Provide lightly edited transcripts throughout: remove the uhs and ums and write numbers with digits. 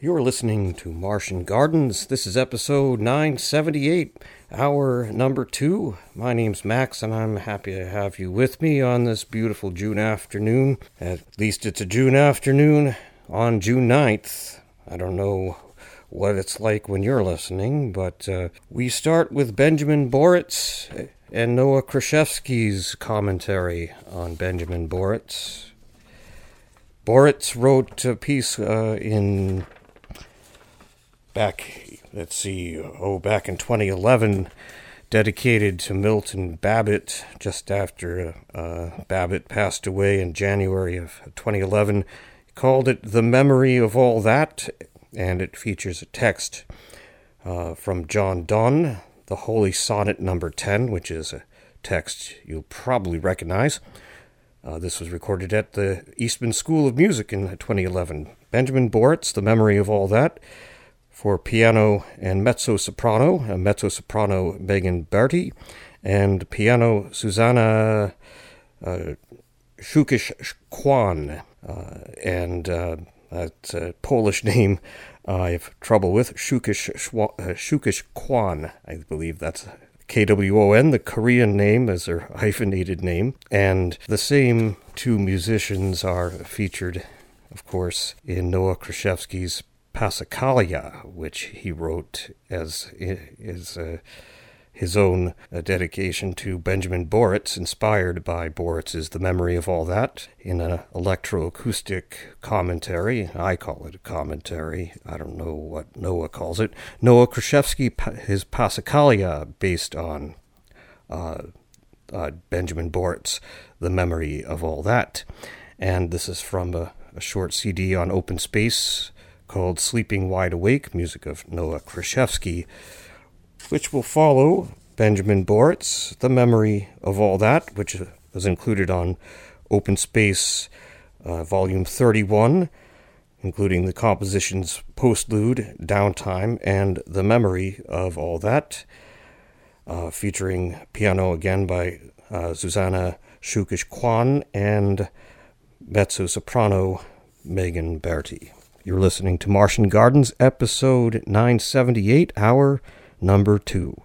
You're listening to Martian Gardens. This is episode 978, hour number 2. My name's Max, and I'm happy to have you with me on this beautiful June afternoon. At least it's a June afternoon on June 9th. I don't know what it's like when you're listening, but we start with Benjamin Boritz and Noah Krashevsky's commentary on Benjamin Boritz. Boritz wrote a piece back in 2011, dedicated to Milton Babbitt, just after Babbitt passed away in January of 2011. He called it The Memory of All That, and it features a text from John Donne, the Holy Sonnet number 10, which is a text you'll probably recognize. This was recorded at the Eastman School of Music in 2011. Benjamin Boritz, The Memory of All That, for piano and mezzo-soprano Megan Berti, and piano Susanna Szukisz-Kwan, and that's a Polish name I have trouble with, Szukisz-Kwan. I believe that's Kwon, the Korean name, as their hyphenated name. And the same two musicians are featured, of course, in Noah Krashevsky's Passacaglia, which he wrote as his own dedication to Benjamin Boritz, inspired by Boritz's The Memory of All That, in an electroacoustic commentary. I call it a commentary. I don't know what Noah calls it. Noah Krashevsky, his Passacaglia, based on Benjamin Boritz, The Memory of All That. And this is from a short CD on Open Space called Sleeping Wide Awake, music of Noah Krashevsky, which will follow Benjamin Boritz, The Memory of All That, which was included on Open Space Volume 31, including the compositions Postlude, Downtime, and The Memory of All That, featuring piano again by Susanna Szukisz-Kwan and mezzo-soprano Megan Berti. You're listening to Martian Gardens, episode 978, hour number 2.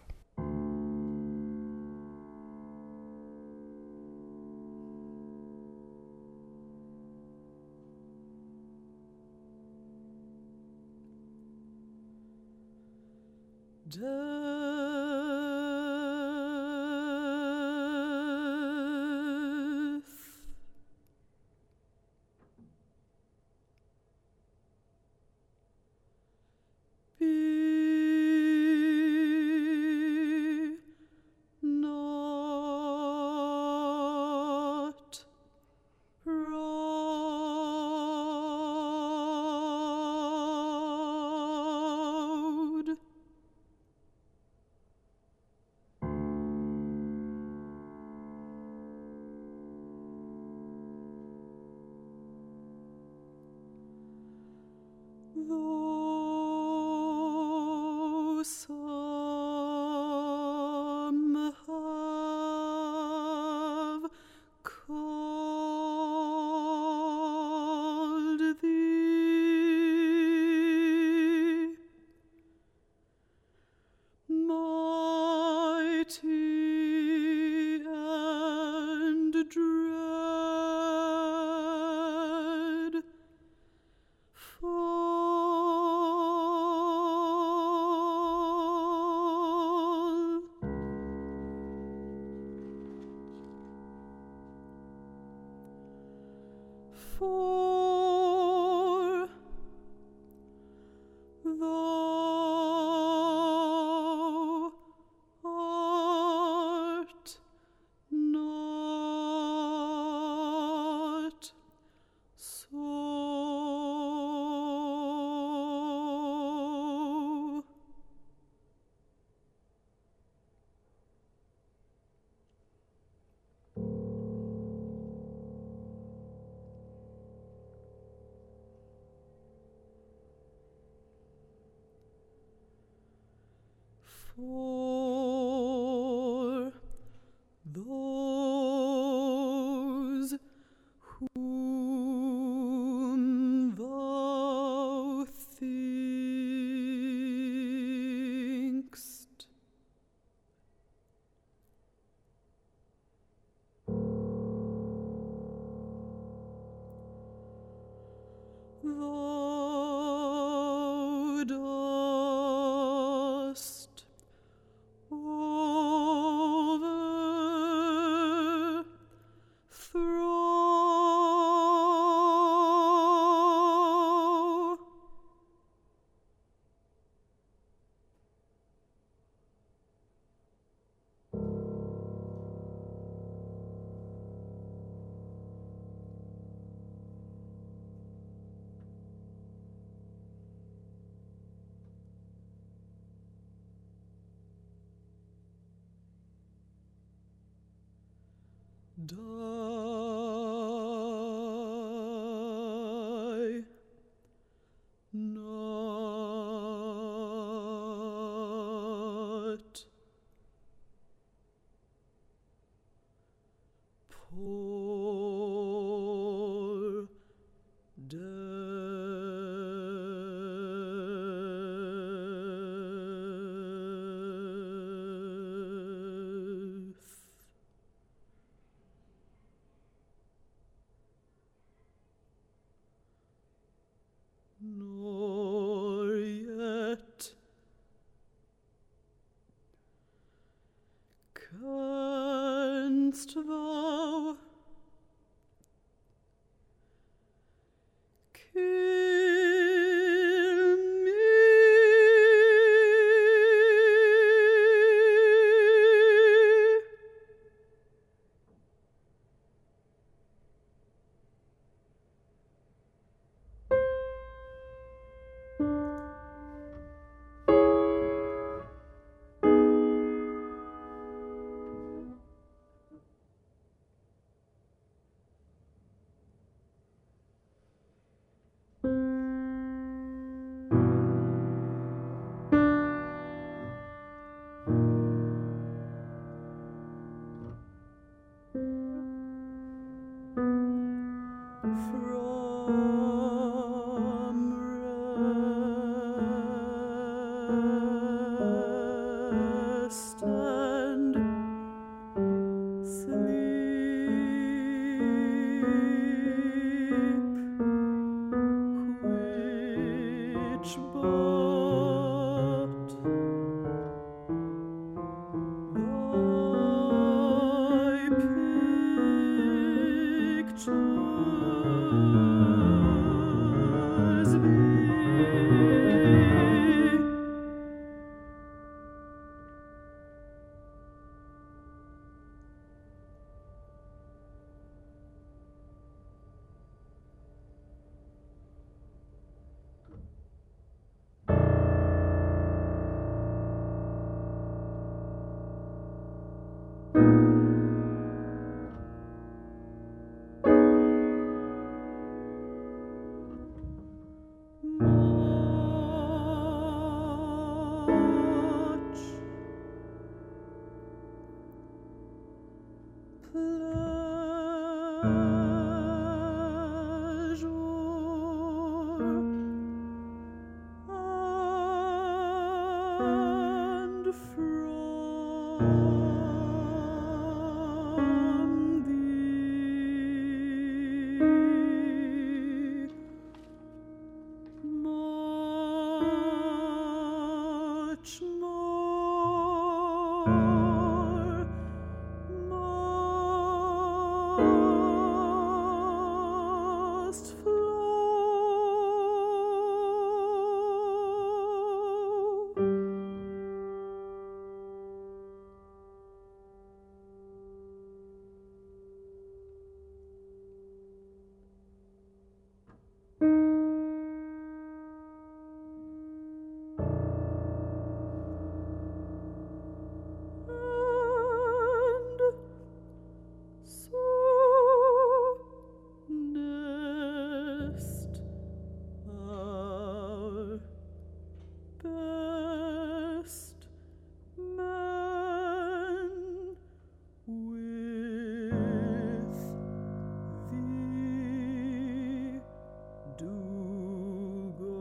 For those whom thou thinkest die not. Poor death. Nor yet canst thou kill me. From rest and sleep, which but thy pictures be. Much pleasure and from thee much more must flow. And so nest our best man with thee do go.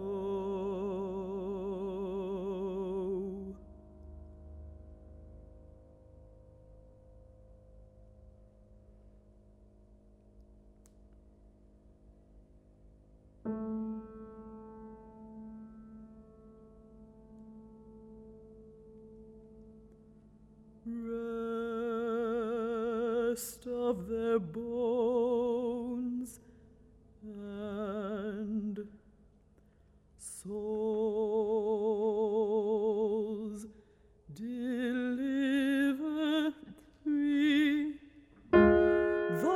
Rest of their bones and souls deliver me. Thou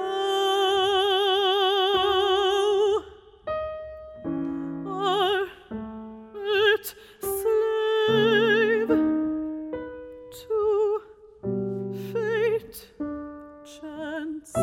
art slave to fate, chance,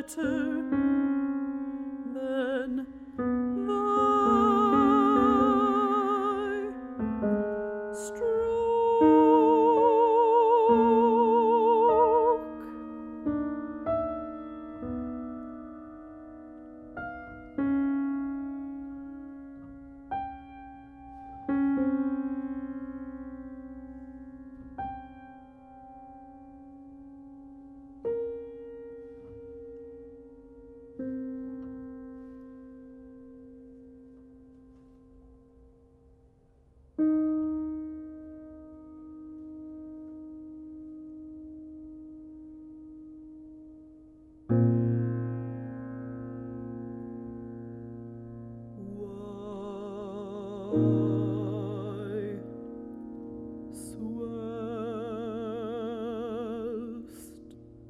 than thy stroke. Why swell'st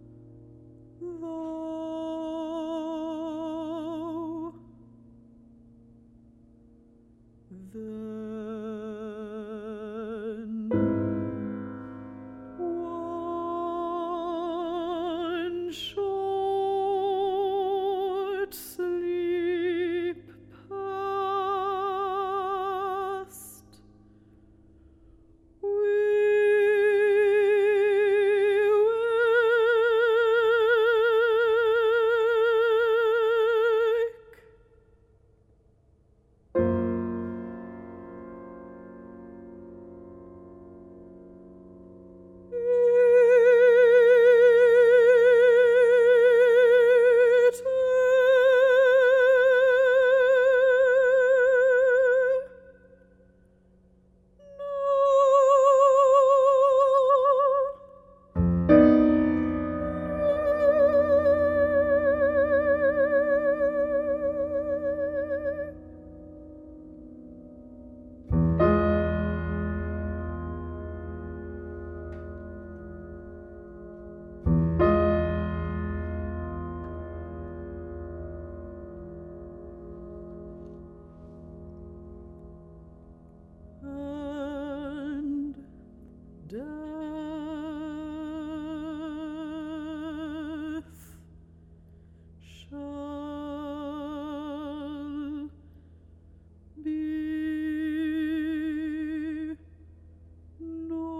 thou then? One short sleep past, we and death shall be no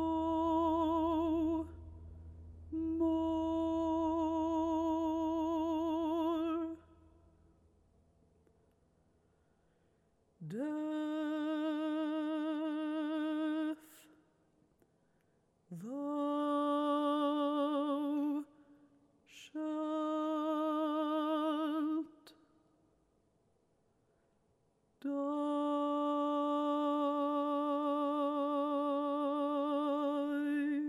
more. Death, thou shalt die.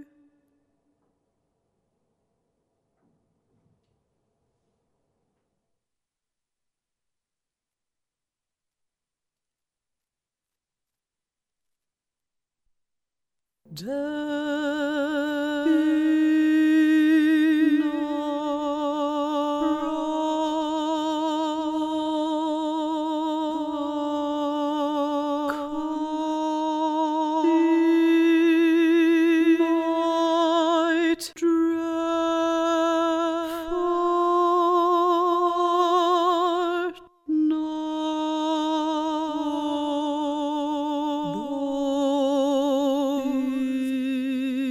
Those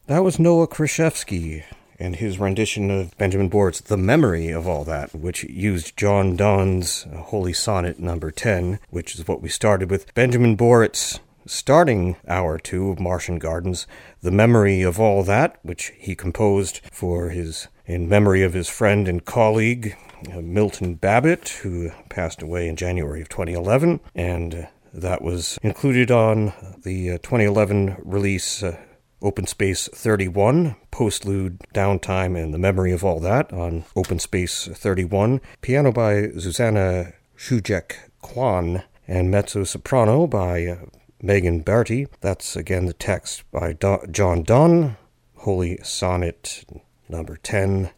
That was Noah Krzyzewski and his rendition of Benjamin Borit's The Memory of All That, which used John Donne's Holy Sonnet number 10, which is what we started with. Benjamin Borit's starting hour two of Martian Gardens, The Memory of All That, which he composed in memory of his friend and colleague, Milton Babbitt, who passed away in January of 2011, and that was included on the 2011 release Open Space 31, Postlude, Downtime, and The Memory of All That on Open Space 31. Piano by Zuzanna Szujek-Kwan, and mezzo-soprano by Megan Barty. That's, again, the text by John Donne, Holy Sonnet number 10,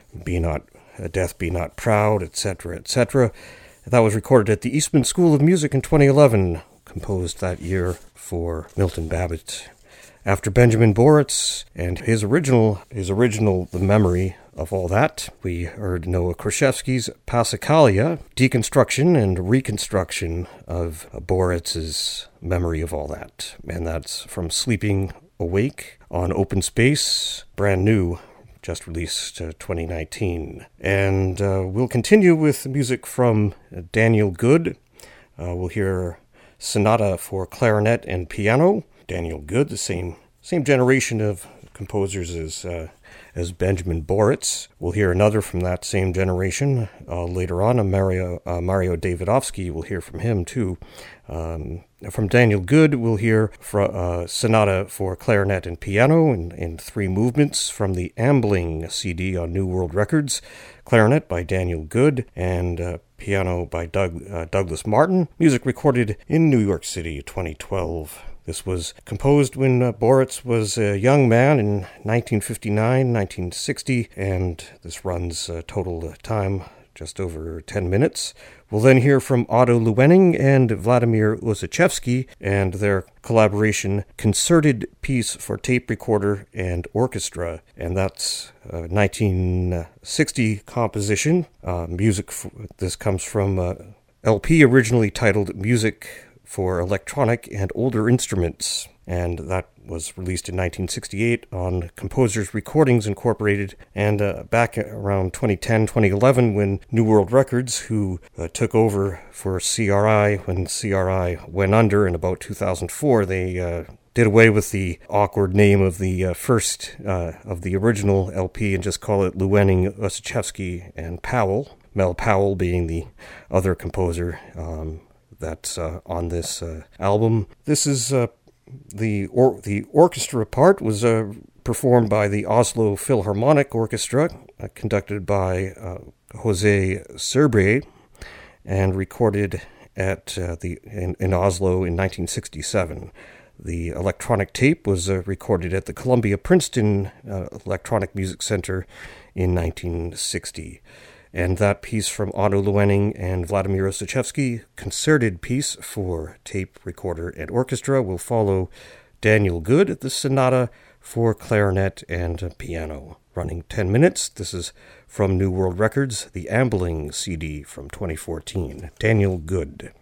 Death Be Not Proud, etc., etc. That was recorded at the Eastman School of Music in 2011, composed that year for Milton Babbitt. After Benjamin Borit's and his original The Memory of All That, we heard Noah Krzyzewski's Passacaglia, deconstruction and reconstruction of Borit's Memory of All That. And that's from Sleeping Awake on Open Space, brand new, just released 2019. And we'll continue with music from Daniel Good. We'll hear Sonata for Clarinet and Piano. Daniel Good, the same generation of composers as Benjamin Borit's. We'll hear another from that same generation later on. Mario Davidovsky, we'll hear from him too. From Daniel Good, we'll hear Sonata for Clarinet and Piano in three movements from the Ambling CD on New World Records. Clarinet by Daniel Good and piano by Douglas Martin. Music recorded in New York City, 2012. This was composed when Borit's was a young man in 1959, 1960, and this runs total time just over 10 minutes. We'll then hear from Otto Luening and Vladimir Ussachevsky and their collaboration Concerted Piece for Tape Recorder and Orchestra, and that's a 1960 composition. This comes from LP originally titled Music for Electronic and Older Instruments, and that was released in 1968 on Composers Recordings Incorporated, and back around 2010, 2011, when New World Records, who took over for CRI when CRI went under in about 2004, they did away with the awkward name of the first of the original LP and just call it Luening, Ussachevsky, and Powell, Mel Powell being the other composer that's on this album. This is the orchestra part was performed by the Oslo Philharmonic Orchestra, conducted by Jose Serbre, and recorded at in Oslo in 1967. The electronic tape was recorded at the Columbia Princeton Electronic Music Center in 1960. And that piece from Otto Luening and Vladimir Ussachevsky, Concerted Piece for Tape Recorder and Orchestra, will follow Daniel Good at the Sonata for Clarinet and Piano. Running 10 minutes, this is from New World Records, the Ambling CD from 2014. Daniel Good.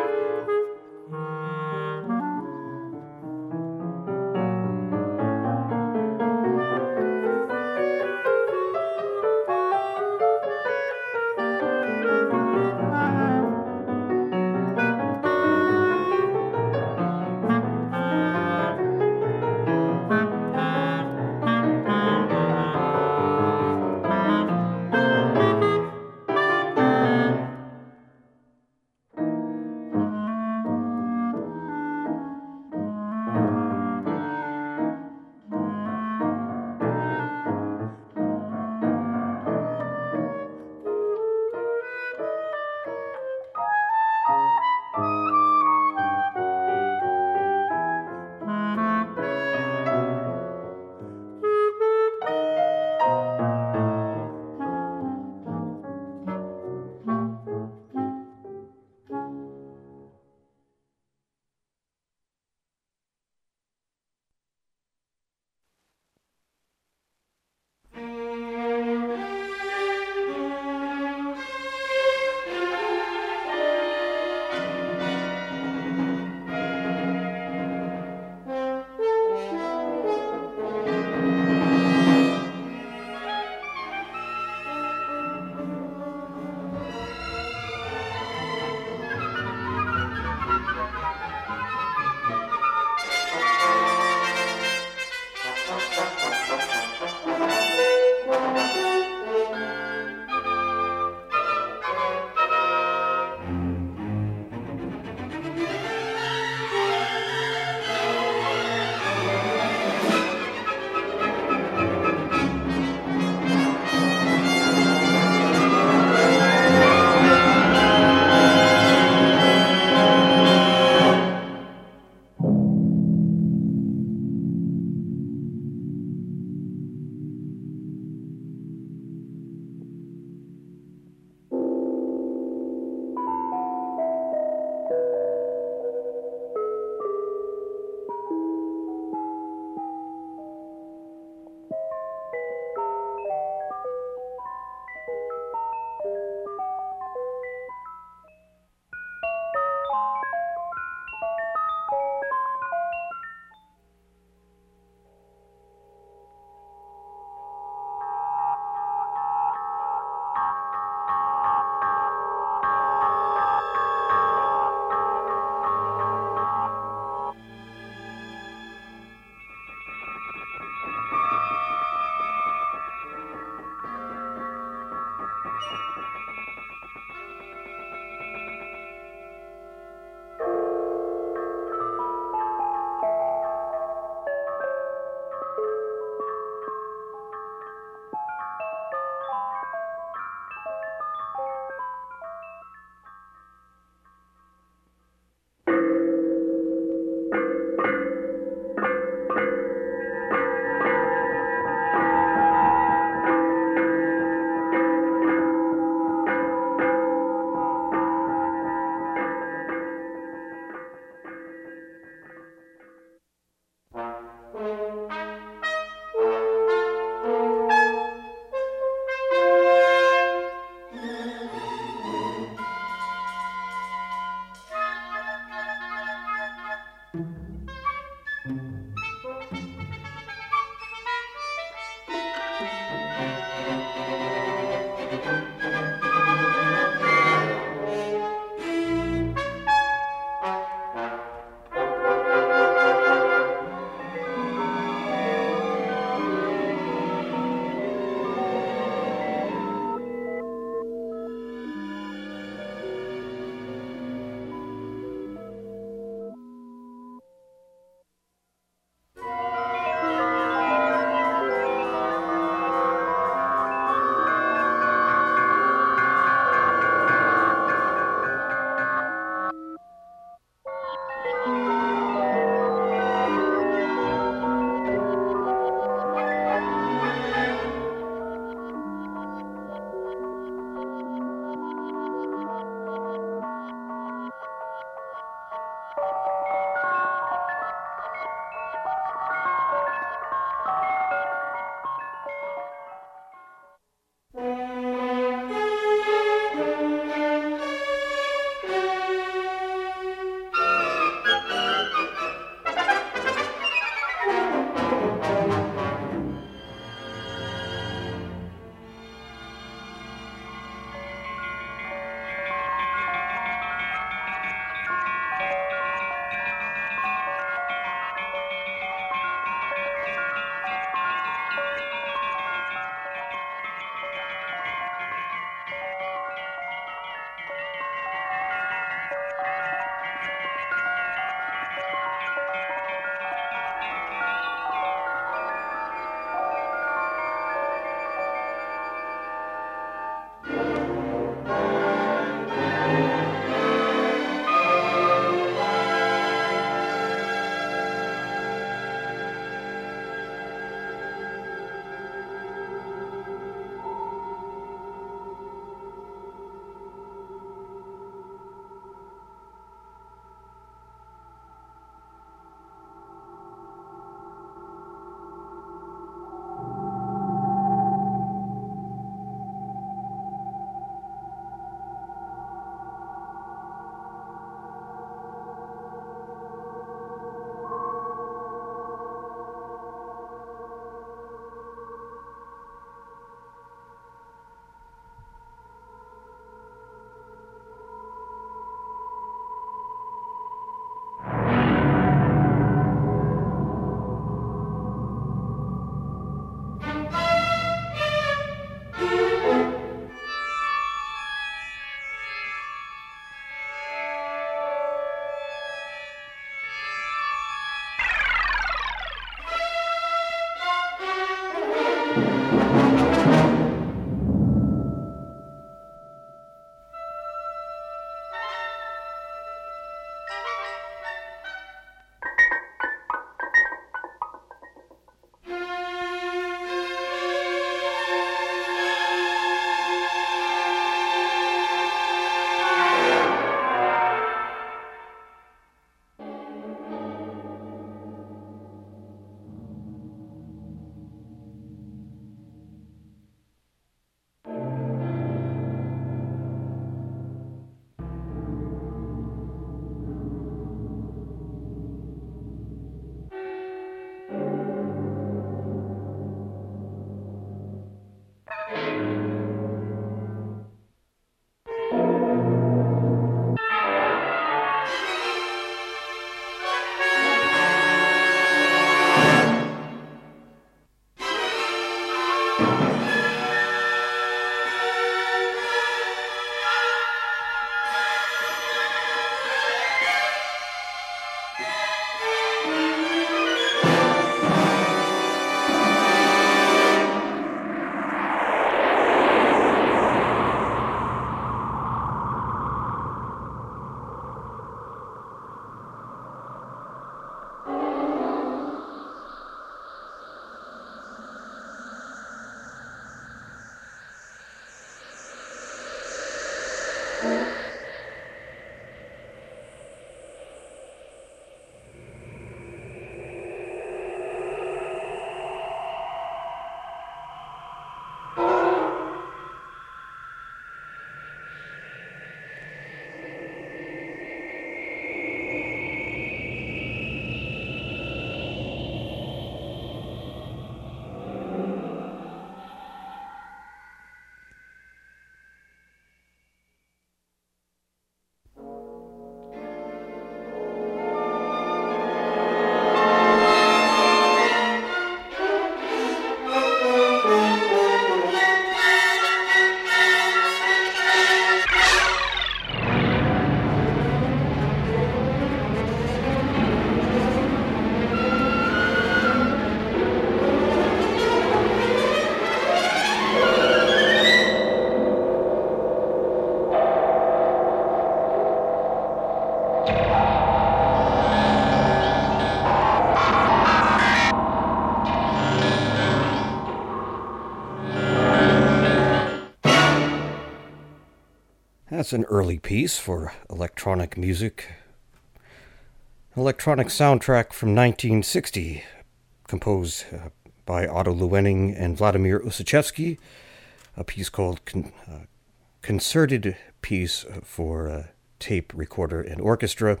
That's an early piece for electronic music. Electronic soundtrack from 1960, composed by Otto Luening and Vladimir Ussachevsky, a piece called Concerted Piece for Tape, Recorder, and Orchestra.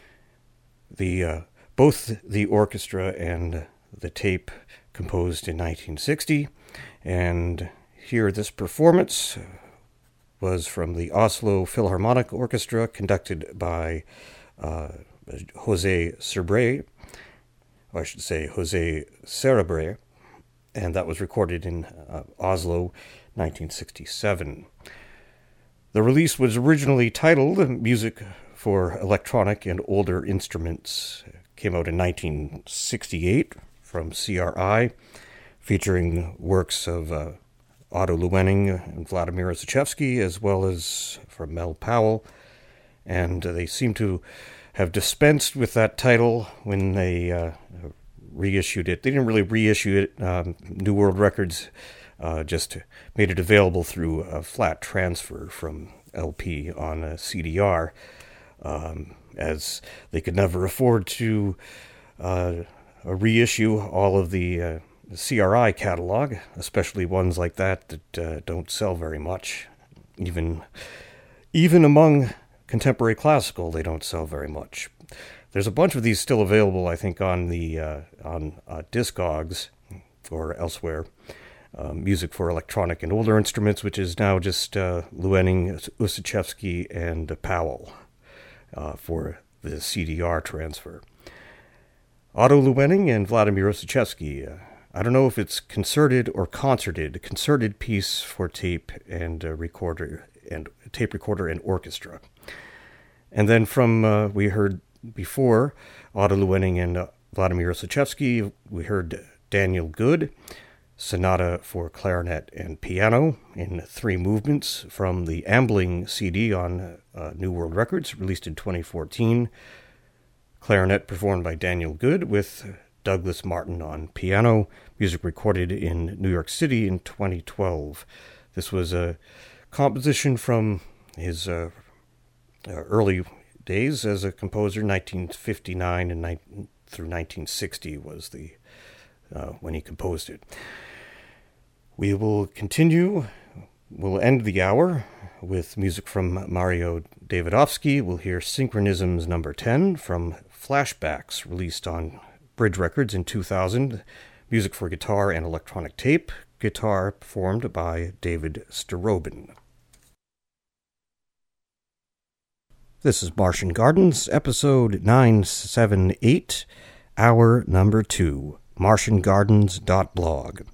Both the orchestra and the tape composed in 1960, and here this performance was from the Oslo Philharmonic Orchestra, conducted by Jose Cerebre, or I should say Jose Cerebre, and that was recorded in Oslo, 1967. The release was originally titled Music for Electronic and Older Instruments. It came out in 1968 from CRI, featuring works of Otto Luening and Vladimir Ussachevsky, as well as from Mel Powell, and they seem to have dispensed with that title when they reissued it. They didn't really reissue it. New World Records just made it available through a flat transfer from LP on a CDR, as they could never afford to reissue all of the CRI catalog, especially ones like that don't sell very much. Even among contemporary classical, they don't sell very much. There's a bunch of these still available, I think, on Discogs or elsewhere. Music for Electronic and Older Instruments, which is now just Luening, Ussachevsky, and Powell for the CDR transfer. Otto Luening and Vladimir Ussachevsky. I don't know if it's concerted or concerted. Concerted piece for tape and recorder and tape recorder and orchestra. And then from we heard before Otto Luening and Vladimir Ussachevsky, we heard Daniel Good, Sonata for Clarinet and Piano in 3 movements from the Ambling CD on New World Records, released in 2014. Clarinet performed by Daniel Good with Douglas Martin on piano, music recorded in New York City in 2012. This was a composition from his early days as a composer, 1959 and through 1960 was the when he composed it. We will continue. We'll end the hour with music from Mario Davidovsky. We'll hear Synchronisms number 10 from Flashbacks, released on Bridge Records in 2000. Music for guitar and electronic tape. Guitar performed by David Starobin. This is Martian Gardens, episode 978, hour number 2, martiangardens.blog.